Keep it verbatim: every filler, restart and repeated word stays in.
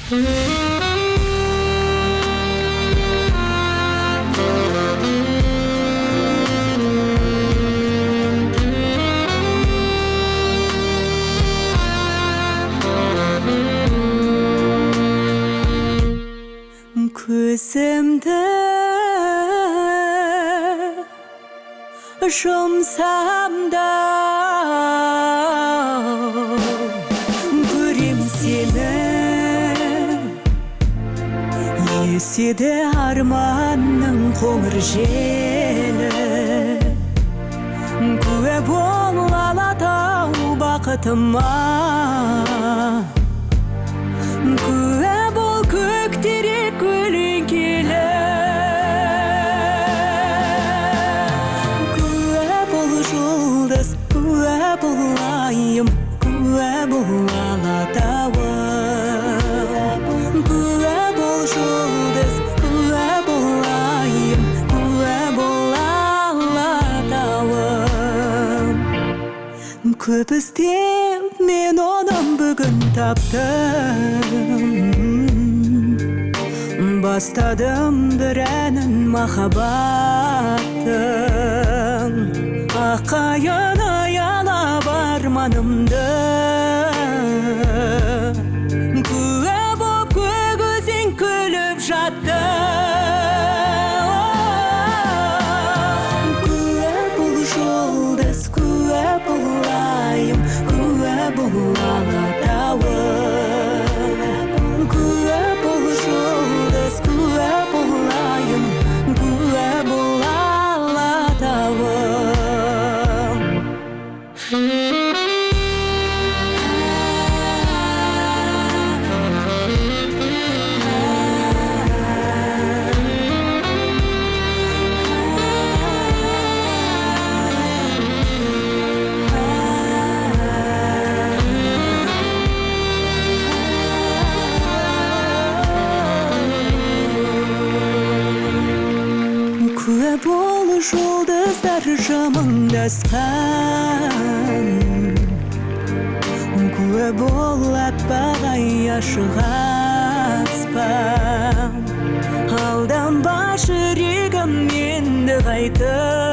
көзімді жұмсам да көрем сені, еседі арманның қоңыр желі. Куә бол алатау бақытыма, куә бол көктерек көлеңкелі. Куә бол жұлдыз, куә бол айым, куә бол алатауым. Куә бол жұлдыз, куә бол айым, куә бол алатауым. Көп іздеп мен оным бүгін таптым, бастадым бір әнін махаббаттың. Аққайын аялап арманымды, куә боп көк өзен күліп жатты. Куә бол жұлдыз, куә бол айым, куә бол алатауым. Куә бол жұлдыз, куә бол айым, куә бол алатауым. Куә бол жұлдыздар жымыңдасқан, куә бол аппақ ай ашық аспан. Алданба жүрегім енді қайтып,